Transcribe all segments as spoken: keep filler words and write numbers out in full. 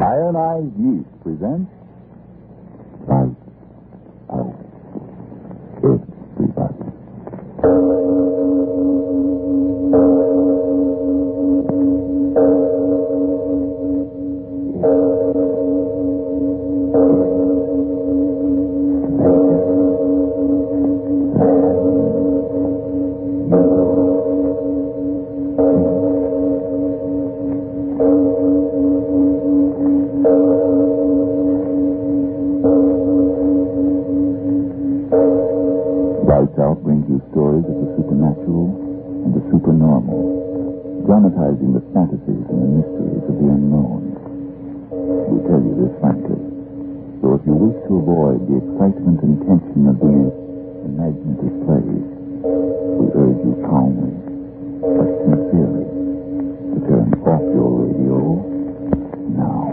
Ionized Yeast presents Light Out, Everybody. Lights Out brings you stories of the supernatural and the supernormal, dramatizing the fantasies and the mysteries of the unknown. We tell you this frankly, so if you wish to avoid the excitement and tension of the imaginative plays, we urge you calmly, but sincerely, to turn off your radio now.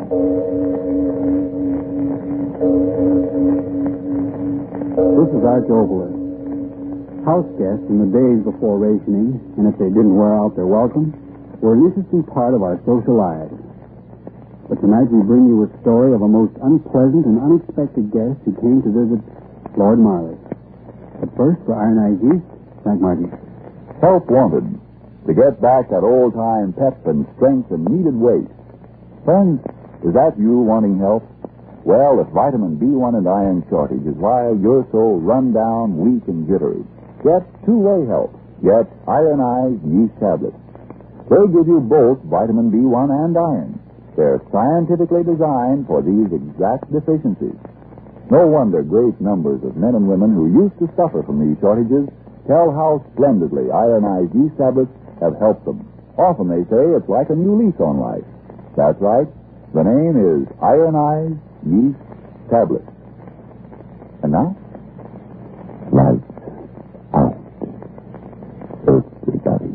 This is Arch Overwood. House guests in the days before rationing, and if they didn't wear out their welcome, were an interesting part of our social lives. But tonight we bring you a story of a most unpleasant and unexpected guest who came to visit Lord Marley. But first, for Ionized Yeast, Frank Martin. Help wanted to get back that old-time pep and strength and needed weight. Friends, is that you wanting help? Well, if vitamin B one and iron shortage is why you're so run down, weak, and jittery, get two-way help. Get Ionized Yeast tablets. They give you both vitamin B one and iron. They're scientifically designed for these exact deficiencies. No wonder great numbers of men and women who used to suffer from these shortages tell how splendidly Ionized Yeast tablets have helped them. Often they say it's like a new lease on life. That's right. The name is Ionized Yeast tablets. And now, Lights Out, Everybody.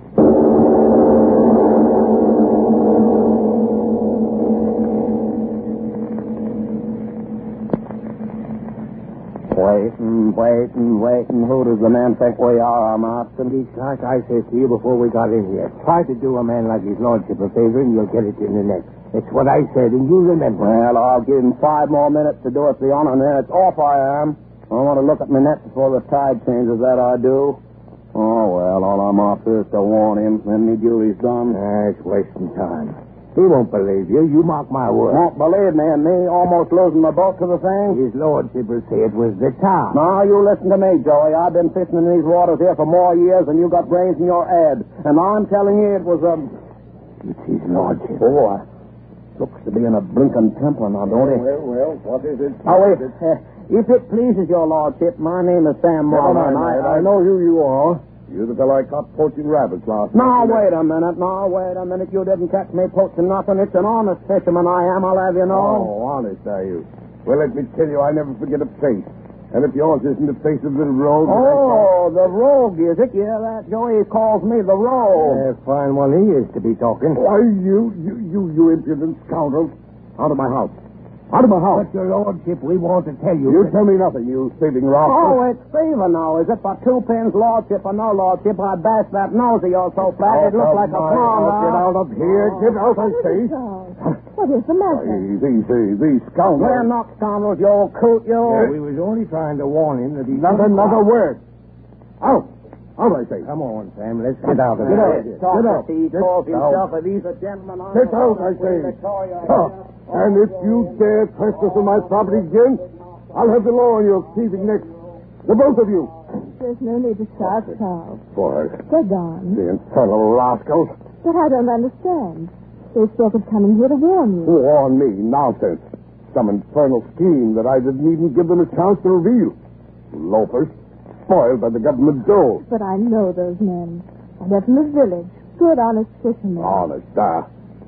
Waiting, waiting, waiting. Who does the man think we are? I'm asking. It's like I said to you before we got in here. Try to do a man like his lordship a favor and you'll get it in the neck. It's what I said, and you remember. Well, I'll give him five more minutes to do us the honor, and then it's off I am. I want to look at my net before the tide changes, that I do. Oh, well, all I'm after is to warn him. Then my duty's done. Ah, it's wasting time. He won't believe you. You mark my word. Won't believe me, and me almost losing my boat to the thing? His lordship will say it was the time. Now, you listen to me, Joey. I've been fishing in these waters here for more years than you got brains in your head. And I'm telling you it was a... It's his lordship. Boy, looks to be in a blinking temper now, don't it? Well, well, what is it? Oh, wait. Uh, if it pleases your lordship, my name is Sam Marlin. I, I know who you are. You're the fellow I caught poaching rabbits last night. Now, wait a minute. Now, wait a minute. You didn't catch me poaching nothing. It's an honest fisherman I am, I'll have you know. Oh, honest, are you? Well, let me tell you, I never forget a face. And if yours isn't the face of the rogue... Oh, the rogue, is it? Yeah, that Joey calls me the rogue. A fine one he is to be talking. Why, you, you, you, you impudent scoundrel. Out of my house. Out of my house. But, your lordship, we want to tell you... You tell me nothing, you thieving rascal. Oh, it's thieving now, is it? For two pins, lordship or no lordship, I bashed that nose of yours so flat it looked like a pond. Get out of here. Get out, I say. What is the matter? These, these, these scoundrels. We're not scoundrels, you old coot, you. Yeah, we was only trying to warn him that he... Not another word. Out. Out, I say. Come on, Sam. Let's get out of Get here. out. Get out. He Get calls himself out. if he's a gentleman. I'm Get a out, I say. Huh. And if you dare trespass on my property again, I'll have the law on your thieving necks. The both of you. There's no need to shout, Charles. Boy, They're gone. the infernal rascals. But I don't understand. They spoke of coming here to warn you. Warn me. Nonsense. Some infernal scheme that I didn't even give them a chance to reveal. Loafers. Spoiled by the government dole. But I know those men. They're from the village. Good, honest fishermen. Honest, ah.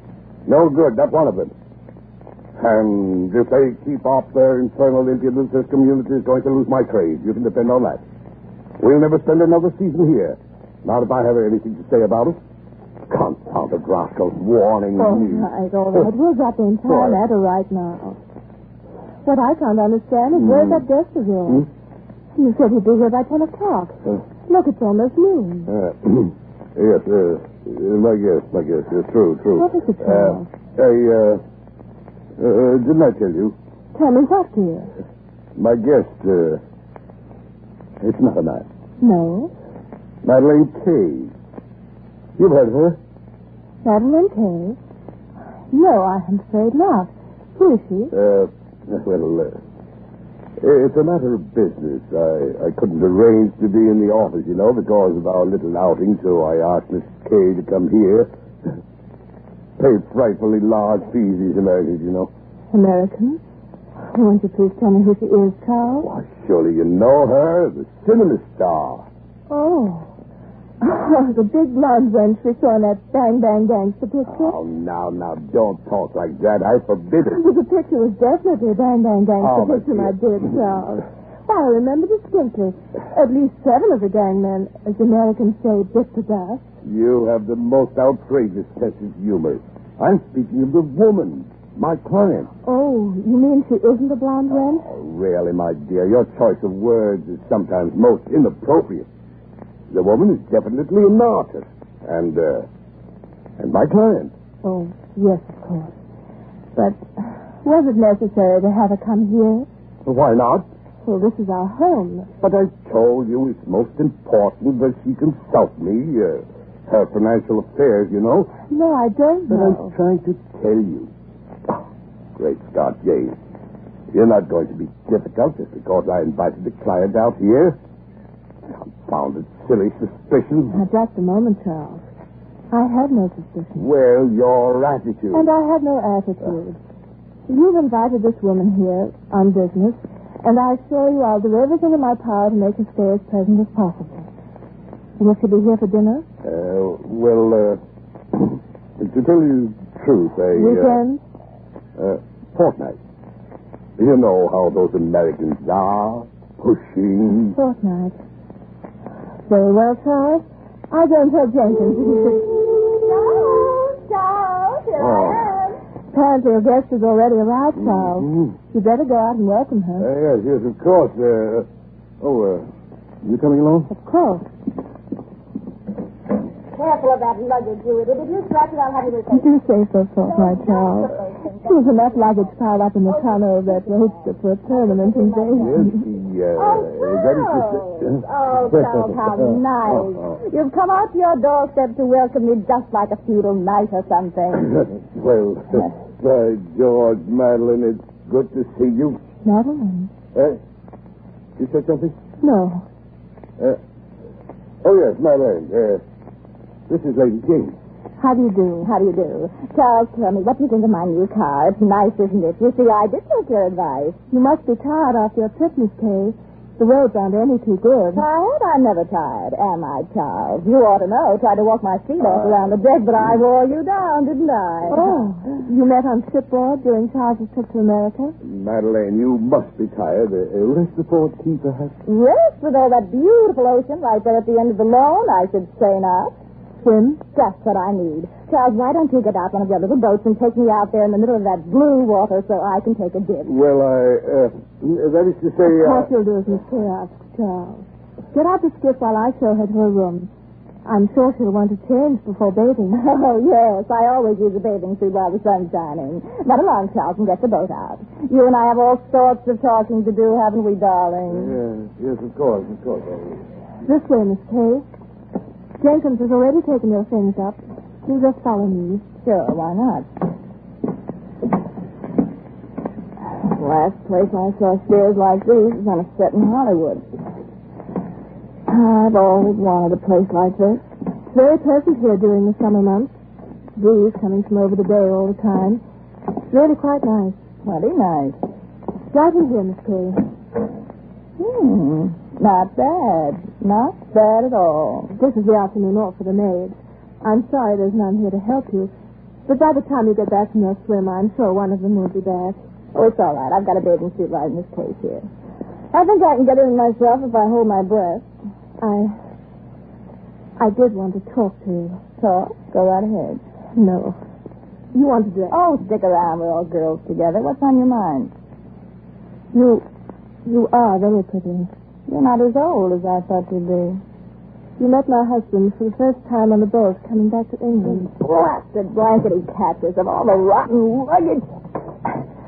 No good, not one of them. And if they keep off their infernal impudence, this community is going to lose my trade. You can depend on that. We'll never spend another season here. Not if I have anything to say about it. Confounded rascals warning All me. right, all right. We'll drop the entire Sorry. matter right now. What I can't understand is where's that guest of yours? Hmm? You said he'd be here by ten o'clock. Uh, Look, it's almost noon. Uh, yes, uh, my guess, my guess. Uh, true, true. What is it, Charles? Uh, I, uh, Uh, didn't I tell you? Tell me what, dear? My guest, uh, it's not a man. No. Madeline Kay. You've heard of her? Madeline Kay? No, I'm afraid not. Who is she? Uh, well, uh, it's a matter of business. I, I couldn't arrange to be in the office, you know, because of our little outing, so I asked Miss Kay to come here. Pay frightfully large fees, these Americans, you know. American? Won't you please tell me who she is, Charles? Why, surely you know her, the cinema star. Oh. Oh, the big blonde wench we saw in that Bang Bang Gangster picture. Oh, now, now, don't talk like that. I forbid it. The picture was definitely a Bang Bang Gangster Oh, my picture, dear. my dear Charles. Why, I remember distinctly. At least seven of the gangmen, as the Americans say, bit the dust. You have the most outrageous sense of humor. I'm speaking of the woman, my client. Oh, you mean she isn't a blonde wench? Oh, really, my dear, your choice of words is sometimes most inappropriate. The woman is definitely an artist. And, uh, and my client. Oh, yes, of course. But was it necessary to have her come here? Why not? Well, this is our home. But I told you it's most important that she consult me, uh, her financial affairs, you know. No, I don't But know. I'm trying to tell you. Oh, great Scott, James. You're not going to be difficult just because I invited the client out here. Confounded silly suspicions. Now, just a moment, Charles. I have no suspicion. Well, your attitude. And I have no attitude. You've invited this woman here on business, and I assure you I'll do everything in my power to make her stay as pleasant as possible. Will she be here for dinner? Uh, well, uh, to tell you the truth, I... Weekends? Uh, uh, fortnight. You know how those Americans are. Pushing. Fortnight. Very well, Charles. I'll go and tell Jenkins that he should... Charles! Charles! Here Oh. I am. Apparently your guest has already arrived, Charles. Mhm. You better go out and welcome Uh, her. yes, yes, of course. Uh, oh, uh, you coming along? Of course. Careful of that luggage, you idiot. If you scratch it, I'll have you replaced. Do say so, Fortnight, Charles. There's enough luggage piled up in the tunnel of that roadster for a permanent Yes, invasion. he, uh, Oh, is that his sister? Oh, Charles, how nice. Oh, oh. You've come out to your doorstep to welcome me just like a feudal knight or something. Well, by George, Madeline, it's good to see you. Madeline? Uh, you said something? No. Uh, oh, yes, Madeline. Uh, this is Lady Jane. How do you do? How do you do? Charles, tell me, what do you think of my new car? It's nice, isn't it? You see, I did take your advice. You must be tired after your trip, Miss Kay. The roads aren't any too good. Tired? I'm never tired, am I, Charles? You ought to know. Tried to walk my feet off around the deck, but I wore you down, didn't I? Oh, you met on shipboard during Charles's trip to America? Madeleine, you must be tired. Uh, uh, rest before tea, perhaps? Yes, with all that beautiful ocean right there at the end of the lawn, I should say not. Swim? Just what I need. Charles, why don't you get out one of your little boats and take me out there in the middle of that blue water so I can take a dip? Well, I, uh, that is to say, Of uh... course you'll do as Miss Kay asks, Charles. Get out the skiff while I show her to her room. I'm sure she'll want to change before bathing. Oh, yes. I always use a bathing suit while the sun's shining. Run along, Charles, and get the boat out. You and I have all sorts of talking to do, haven't we, darling? Yes, yes, of course, of course. This way, Miss Kay. Jenkins has already taken your things up. You just follow me. Sure, why not? Last place I saw stairs like these was on a set in Hollywood. I've always wanted a place like this. It's very pleasant here during the summer months. Breeze coming from over the bay all the time. It's really quite nice. Plenty nice. Right in here, Miss Kay. Hmm. Not bad. Not bad at all. This is the afternoon off for the maids. I'm sorry there's none here to help you. But by the time you get back from your swim, I'm sure one of them will be back. Oh, it's all right. I've got a bathing suit right in this case here. I think I can get in myself if I hold my breath. I... I did want to talk to you. Talk? Go right ahead. No. You want to dress? Oh, stick around. We're all girls together. What's on your mind? You... You are very pretty. You're not as old as I thought you'd be. You met my husband for the first time on the boat coming back to England. Blasted blankety catches of all the rotten luggage.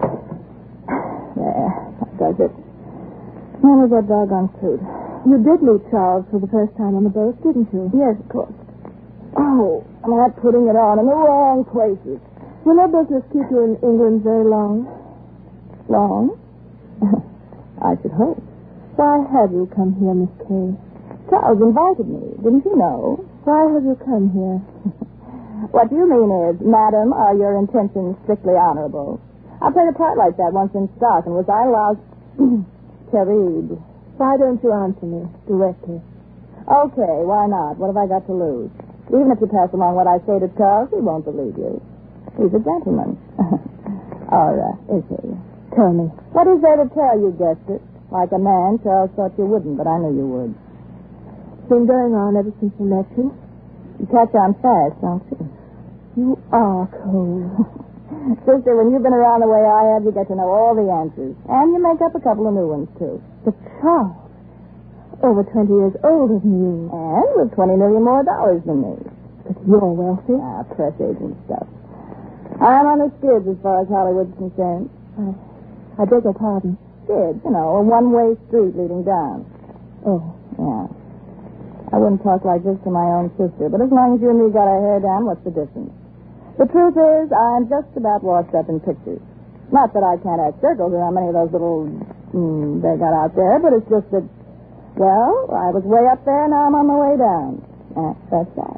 There, that does it. Now with that doggone suit. You did meet Charles for the first time on the boat, didn't you? Yes, of course. Oh, I'm not putting it on in the wrong places. Will your business keep you in England very long? Long? I should hope. Why have you come here, Miss Kay? Charles invited me. Didn't you know? Why have you come here? What you mean is, Madam, are your intentions strictly honorable? I played a part like that once in stock, and was I allowed to read? Why don't you answer me directly? Okay, why not? What have I got to lose? Even if you pass along what I say to Charles, he won't believe you. He's a gentleman. Or, uh, is he? Tell me. What is there to tell? You guessed it. Like a man, Charles thought you wouldn't, but I knew you would. It's been going on ever since you met you. You catch on fast, don't you? You are cold. Sister, when you've been around the way I have, you get to know all the answers. And you make up a couple of new ones, too. But Charles, over twenty years older than you. And with twenty million more dollars than me. But you're wealthy. Ah, press agent stuff. I'm on the skids as far as Hollywood's concerned. I, I beg your pardon. Skids, you know, a one-way street leading down. Oh. Yeah. I wouldn't talk like this to my own sister, but as long as you and me got our hair down, what's the difference? The truth is, I'm just about washed up in pictures. Not that I can't act circles or how many of those little mm, they got out there, but it's just that, well, I was way up there, now I'm on my way down. Eh, that's that.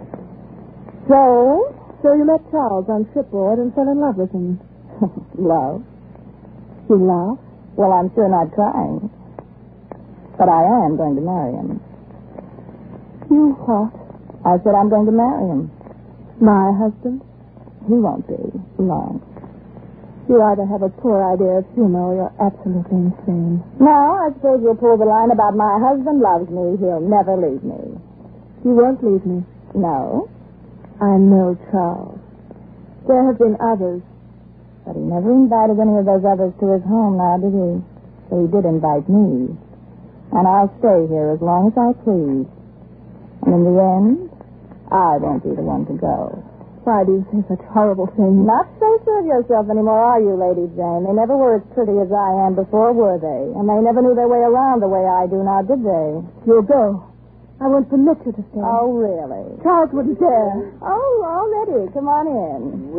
So, so you met Charles on shipboard and fell in love with him. Love? You laugh? Well, I'm sure not trying. But I am going to marry him. You what? I said I'm going to marry him. My husband? He won't be long. You either have a poor idea of humor or you're absolutely insane. Now, I suppose you'll pull the line about my husband loves me. He'll never leave me. You won't leave me? No. I know Charles. There have been others. But he never invited any of those others to his home now, did he? So he did invite me. And I'll stay here as long as I please. And in the end, I won't be the one to go. Why do you say such horrible things? Not so sure of yourself anymore, are you, Lady Jane? They never were as pretty as I am before, were they? And they never knew their way around the way I do now, did they? You'll go. I won't permit you to stay. Oh, really? Charles wouldn't dare. Oh, already. Come on in.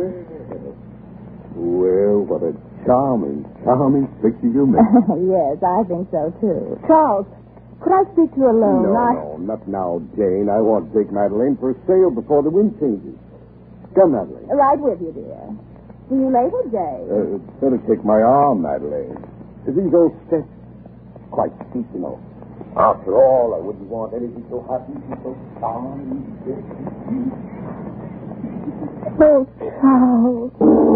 Well, what a charming, charming picture you make. Yes, I think so, too. Charles, could I speak to you alone? No, I... no, not now, Jane. I want to take Madeline for a sail before the wind changes. Come, Madeline. Right with you, dear. See you later, Jay. Uh, better take my arm, Madeline. These old steps, quite steep, you know. After all, I wouldn't want anything so happy, so calm. Oh, Charles.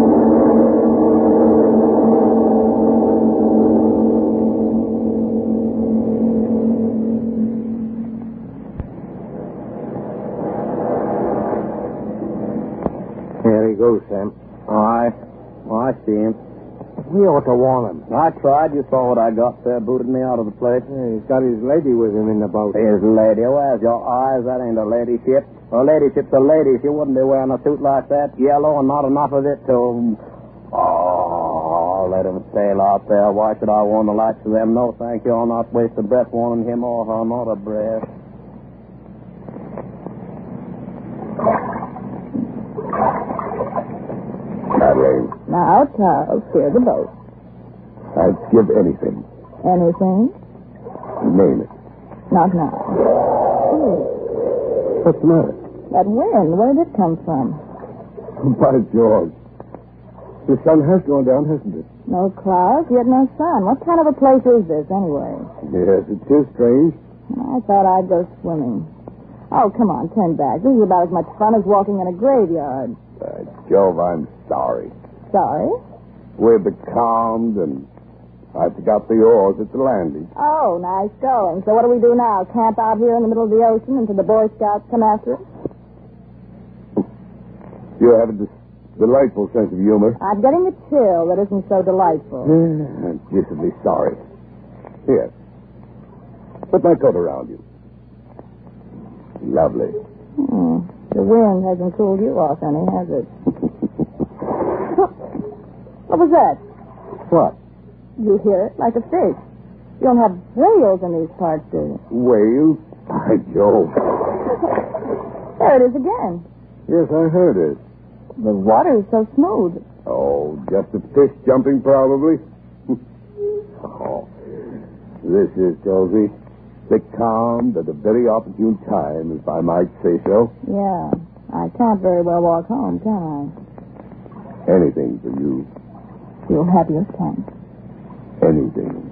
There he goes, Sam. Aye. Well, I see him. We ought to warn him. I tried. You saw what I got there. Booted me out of the place. Yeah, he's got his lady with him in the boat. His lady. Where's your eyes? That ain't a ladyship. A ladyship's a lady. She wouldn't be wearing a suit like that. Yellow and not enough of it to... Oh, let him sail out there. Why should I warn the likes of them? No, thank you. I'll not waste a breath warning him or her. Not a breath. Madeline, Now, Charles, steer the boat. I'd give anything. Anything? Name it. Not now. What's the matter? That wind, where did it come from? By George. The sun has gone down, hasn't it? No clouds, yet no sun. What kind of a place is this, anyway? Yes, it is strange. I thought I'd go swimming. Oh, come on, turn back. This is about as much fun as walking in a graveyard. By Jove, I'm sorry. Sorry? We're becalmed, and I forgot the oars at the landing. Oh, nice going. So what do we do now? Camp out here in the middle of the ocean until the Boy Scouts come after us? You have a dis- delightful sense of humor. I'm getting a chill that isn't so delightful. I'm deucedly sorry. Here. Put my coat around you. Lovely. Hmm. The wind hasn't cooled you off any, has it? What was that? What? You hear it like a fish. You don't have whales in these parts, do you? Whales? By Jove. There it is again. Yes, I heard it. The water is so smooth. Oh, just a fish jumping, probably. Oh, this is, Josie, the calm at a very opportune time, if I might say so. Yeah, I can't very well walk home, can I? Anything for you. You'll have your tank. Anything.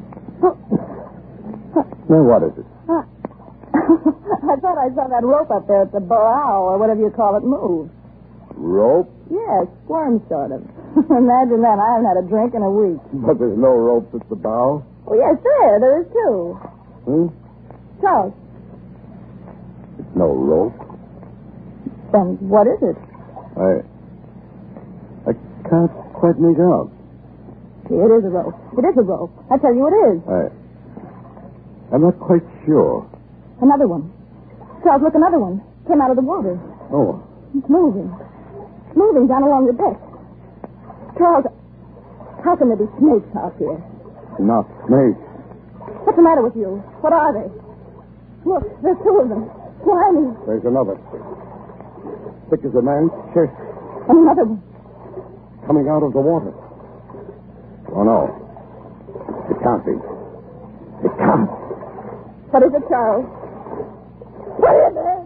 Now, what is it? Uh, I thought I saw that rope up there at the bow, or whatever you call it, move. Rope? Yes, squirm sort of. Imagine that. I haven't had a drink in a week. But there's no rope at the bow? Oh, yes, there. There is, too. Hmm? Charles. It's no rope. Then what is it? I... I can't quite make out. It is a rope. It is a rope. I tell you it is. I... I'm not quite sure. Another one. Charles, look, another one. Came out of the water. Oh. It's moving. It's moving down along the deck. Charles, how can there be snakes out here? Not snakes. What's the matter with you? What are they? Look, there's two of them. Slimy. There's another. Thick as a man's chest. And another one. Coming out of the water. Oh, no. It can't be. It can't. What is it, Charles? What is it?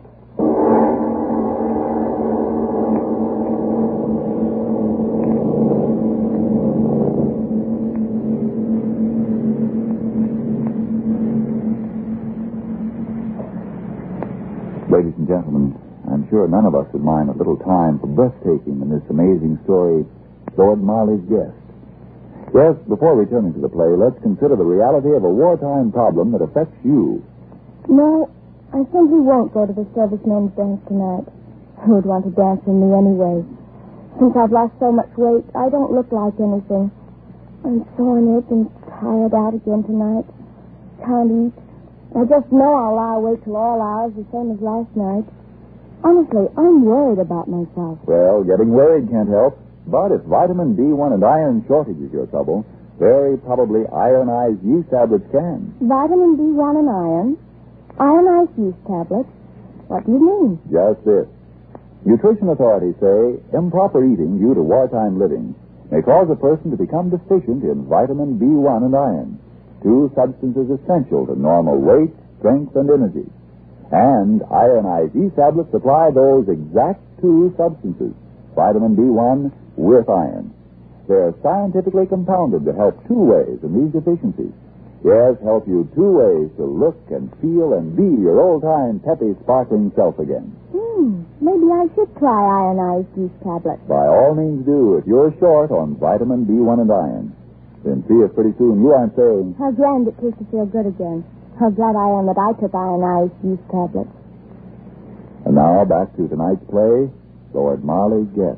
Ladies and gentlemen, I'm sure none of us would mind a little time for breathtaking in this amazing story, Lord Marley's Guest. Yes, before returning to the play, let's consider the reality of a wartime problem that affects you. No, I simply won't go to the servicemen's dance tonight. Who would want to dance with me anyway? Since I've lost so much weight, I don't look like anything. I'm sore and and tired out again tonight. Can't eat. I just know I'll lie awake till all hours, the same as last night. Honestly, I'm worried about myself. Well, getting worried can't help. But if vitamin B one and iron shortage is your trouble, very probably ironized yeast tablets can. Vitamin B one and iron? Ironized yeast tablets? What do you mean? Just this. Nutrition authorities say improper eating due to wartime living may cause a person to become deficient in vitamin B one and iron, two substances essential to normal weight, strength, and energy. And ironized yeast tablets supply those exact two substances, vitamin B one with iron. They're scientifically compounded to help two ways in these deficiencies. Yes, help you two ways to look and feel and be your old-time, peppy, sparkling self again. Hmm, maybe I should try ironized yeast tablets. By all means do, if you're short on vitamin B one and iron. Then see us pretty soon. You aren't saying... How grand it is to feel good again. How glad I am that I took ironized yeast tablets. And now back to tonight's play, Lord Marley's Guest.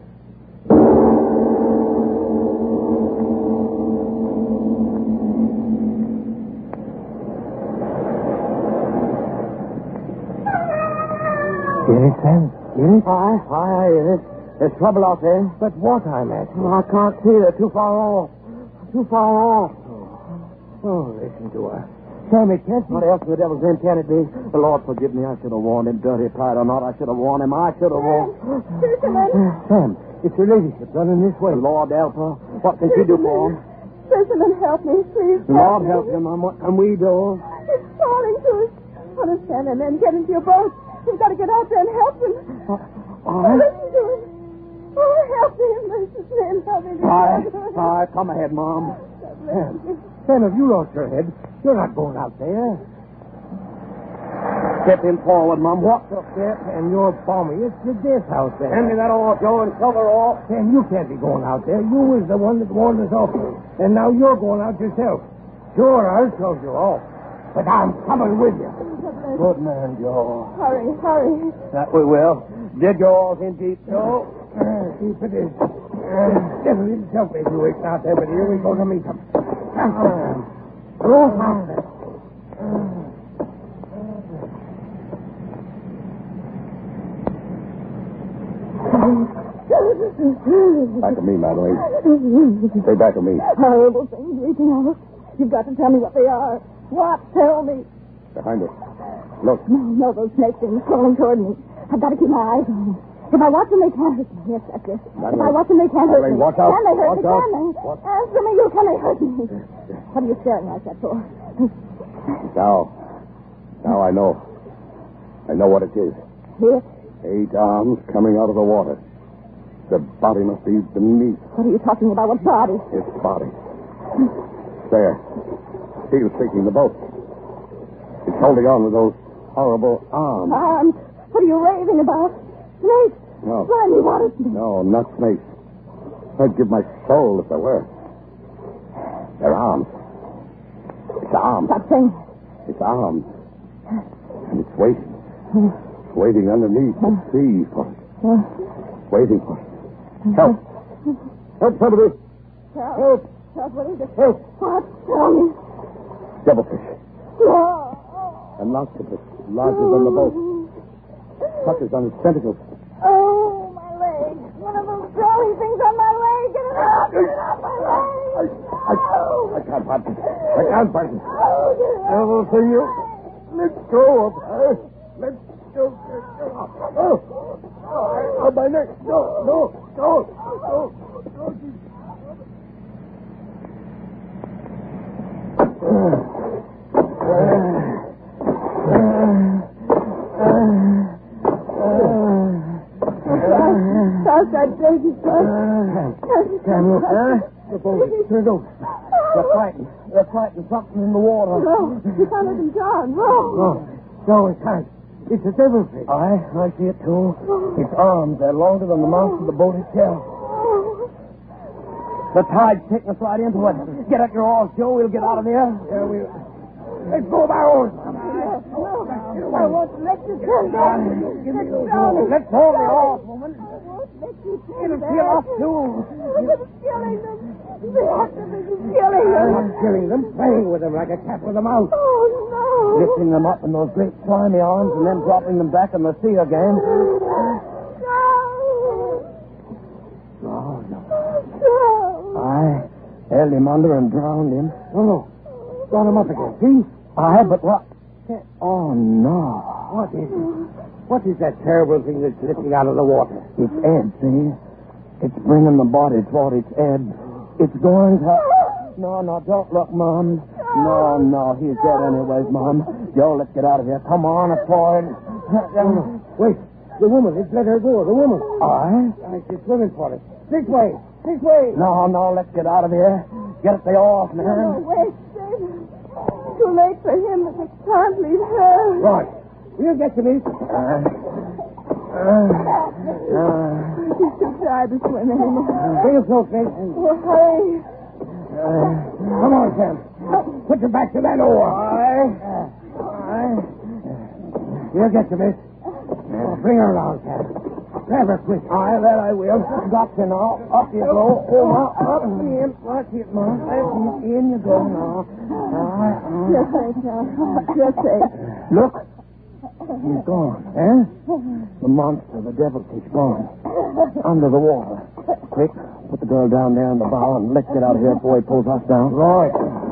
Get it, Sam? Get it? Aye, aye, I hear it. There's trouble out there. But what, I'm asking? I can't see. They're too far off. Too far off. Oh, listen to her. Sam, it can't be. What else in the devil's name can it be? The Lord forgive me. I should have warned him, dirty pride or not. I should have warned him. I should have warned Sam, it's your ladyship running this way. The Lord help her. What can she do for him? Fisherman, help me, please. The Lord help him. And what can we do? It's falling to us. Understand, and then get into your boat. We've got to get out there and help him. Uh, Oh, listen to him. Oh, help me, merciful name. Help me. Aye, aye, come ahead, Mom. Sam, Sam, have you lost your head? You're not going out there. Step him forward, Mom. What the... Step, and you're balmy. It's the guest house there. Hand me that oar, Joe, and cover off. Sam, you can't be going out there. You was the one that warned us off. And now you're going out yourself. Sure, I'll show you off. But I'm coming with you. Good man, Joe. Hurry, hurry. That we will. Dig your oars in deep, Joe. Uh, keep it in. Uh, just a little selfish you weeks out there, but here we go to meet them. Uh, go faster. Back of me, Madeline. Stay back of me. Horrible things reaching out. You've got to tell me what they are. What? Tell me. Behind us. Look. No, no, those snake things crawling toward me. I've got to keep my eyes on them. If I watch them, they can't hurt me. Yes, that's it. If I watch them, they can't hurt me. Watch out. Can they hurt Watch me? out. Can they? What? Answer me, you. Can they hurt me? What are you staring like that for? Now. Now I know. I know what it is. Here? Eight arms coming out of the water. The body must be beneath. What are you talking about? What body? Its body. There. Steel's shaking the boat. It's holding on with those horrible arms. Arms? What are you raving about? Snakes? No. Slimy water snakes. No, not snakes. I'd give my soul if there were. They're arms. It's arms. Stop saying that. It's arms. And it's waiting. Waiting underneath the sea for it. Waiting for it. Help. Help somebody. Help. Help. Help, what is it? Help. What? Tell me. Devilfish. No. An octopus larger than the boat. Touches on its tentacles. Oh, my leg. One of those crawling things on my leg. Get it out. Get it out my leg. I, I, I can't find it. I can't find it. Oh, get it out. Devil for you. Let go of her. Let go. Oh, oh, my neck. No, no, no, no, no. Stop that baby, son. Sam, look, huh? The boat is turned over. They're fighting. They're fighting something in the water. No, you can't let him drown. No. No, no, it can't. It's a devilfish. I, I see it too. Its arms, they're longer than the mouth of the boat itself. The tide's taking us right into it. Get at your oars, Joe. We'll get out of here. Yeah, we'll... Let's go by oars. No, I won't let you turn down. It's drowning. Let's hold the oars, woman. I won't let you turn It'll down. kill us, too. It's killing them. The octopus is killing them. I'm not killing them, playing with them like a cat with a mouse. Oh, no. Lifting them up in those great slimy arms and then dropping them back in the sea again. No. Oh, no. No. I held him under and drowned him. Oh, no. Brought him up again, see? I, but what? Oh, no. What is it? What is that terrible thing that's lifting out of the water? It's Ed, see? It's bringing the body toward its Ed. It's going to... No, no, don't look, Mom. No, no, he's dead anyways, Mom. Joe, let's get out of here. Come on, a point. Wait, the woman, let's let her go, the woman. I? I she's swimming for us. This way, this way. No, no, let's get out of here. Get the oars, man. No, wait, David. Too late for him, but we can't leave her. Right. We'll get you, miss. Uh, uh, uh, She's too tired to swim anymore. Bring us close, Nate. Oh, hurry. Uh, come on, Sam. Put your back to that oar. Aye. Aye. We'll get you, miss. Uh, bring her around, Sam. Grab her quick. Aye, that I will. Got you now. Up you go. Oh, up in. Watch it, Mom. In you go now. Aye. You're safe now. You're safe. Look. He's gone. Eh? The monster, the devilfish, gone. Under the water. Quick, put the girl down there in the bow and let's get out of here before he pulls us down. Right.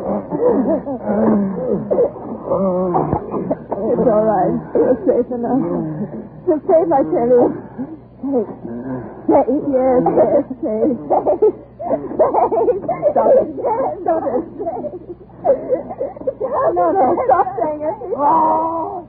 It's all right. You're safe enough. You're safe, I tell you. Safe. Safe, yes, yes, safe. Safe. Safe. Stop it. Stop it. No, no, stop saying it. Oh.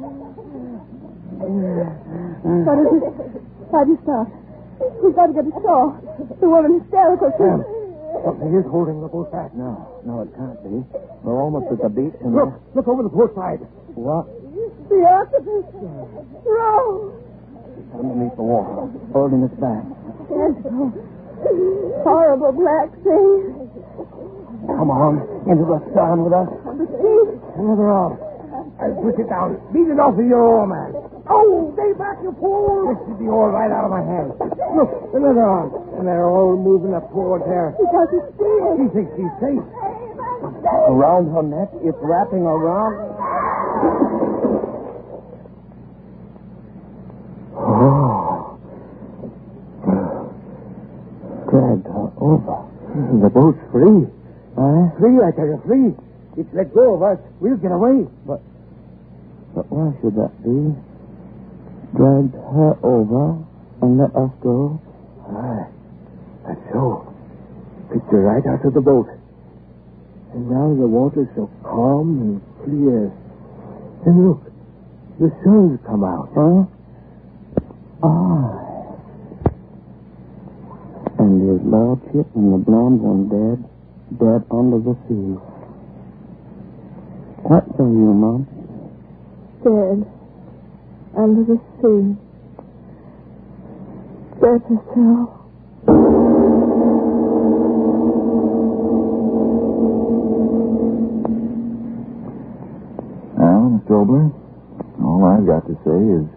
What is it? Why'd you stop? We've got to get ashore. The woman hysterical. Sam, something is holding the boat back. No, no, it can't be. We're almost at the beach. And look, look over the port side. What? The octopus. Row. Underneath the water, holding us back. Dreadful. Horrible black thing. Come on, into the sun with us. On the sea. Another off. I'll push it down. Beat it off of your oar, man. Oh, stay back, you fool. Lifted the oar right out of my hand. Look, another arm. And they're all moving up towards her. She doesn't see it. She thinks she's safe. Around her neck, it's wrapping around. Oh. Dragged her over. The boat's free. Huh? Free, I tell you, free. It's let go of us. We'll get away. But, but why should that be? Drag her over and let us go? Aye, that's so. Picked her right out of the boat. And now the water's so calm and clear. And look, the sun's come out. Huh? Ah. And his lordship and the blonde one dead, dead under the sea. What say you, Mom? Dead. Under the sea. Dead herself. Well, Mister Obler, all I've got to say is,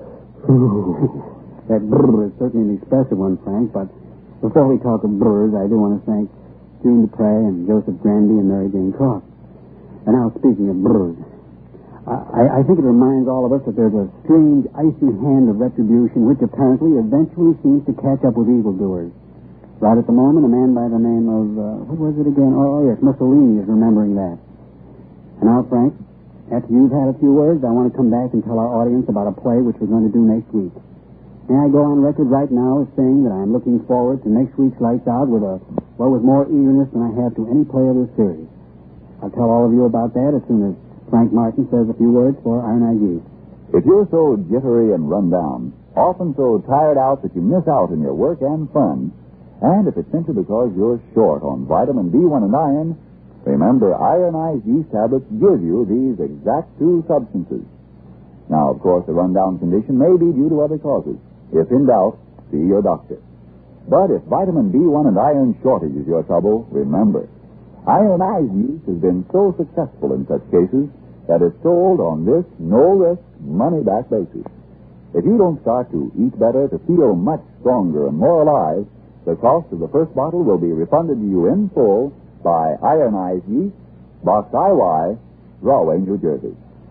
Ooh, that brr is certainly an expressive one, Frank, but before we talk of brrs, I do want to thank June Dupre and Joseph Grandy and Mary Jane Croft. And now, speaking of brrs, I, I think it reminds all of us that there's a strange, icy hand of retribution which apparently eventually seems to catch up with evildoers. Right at the moment, a man by the name of, uh, what was it again? Oh, yes, Mussolini is remembering that. And now, Frank, after you've had a few words, I want to come back and tell our audience about a play which we're going to do next week. May I go on record right now as saying that I'm looking forward to next week's Lights Out with a, well, with more eagerness than I have to any play of this series. I'll tell all of you about that as soon as Frank Martin says a few words for Iron Eyed Youth. if you're so jittery and run down, often so tired out that you miss out on your work and fun, and if it's simply because you're short on vitamin B one and iron, remember ironized yeast tablets give you these exact two substances. Now, of course, the rundown condition may be due to other causes. If in doubt, see your doctor. But if vitamin B one and iron shortage is your trouble, remember, ironized yeast has been so successful in such cases that it's sold on this no-risk, money-back basis. If you don't start to eat better, to feel much stronger and more alive, the cost of the first bottle will be refunded to you in full by ironized yeast, Box I Y, Rahway, New Jersey.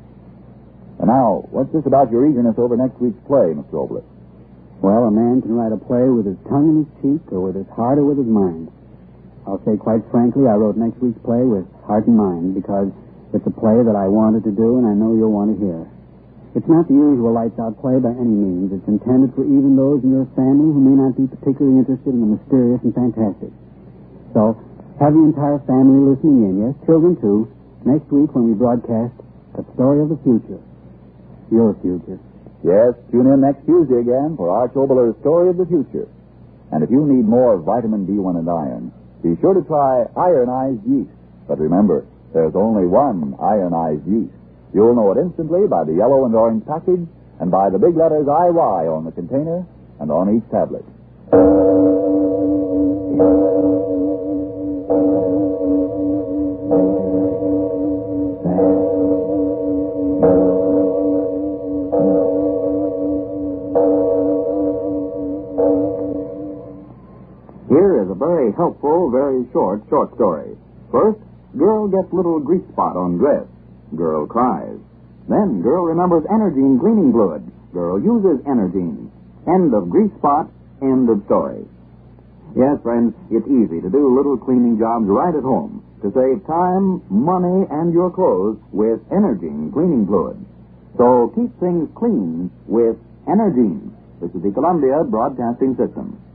And now, what's this about your eagerness over next week's play, Mister Obler? Well, a man can write a play with his tongue in his cheek or with his heart or with his mind. I'll say quite frankly, I wrote next week's play with heart and mind because it's a play that I wanted to do and I know you'll want to hear. It's not the usual lights out play by any means. It's intended for even those in your family who may not be particularly interested in the mysterious and fantastic. So, have the entire family listening in, yes, children too, next week when we broadcast The Story of the Future. Your future. Yes, tune in next Tuesday again for Arch Obler's Story of the Future. And if you need more vitamin B one and iron, be sure to try ironized yeast. But remember, there's only one ironized yeast. You'll know it instantly by the yellow and orange package and by the big letters I Y on the container and on each tablet. Here is a very helpful, very short, short story. First, girl gets little grease spot on dress. Girl cries. Then girl remembers Energine cleaning fluid. Girl uses Energine. End of grease spot, end of story. Yes, friends, it's easy to do little cleaning jobs right at home to save time, money, and your clothes with Energine cleaning fluid. So keep things clean with Energine. This is the Columbia Broadcasting System.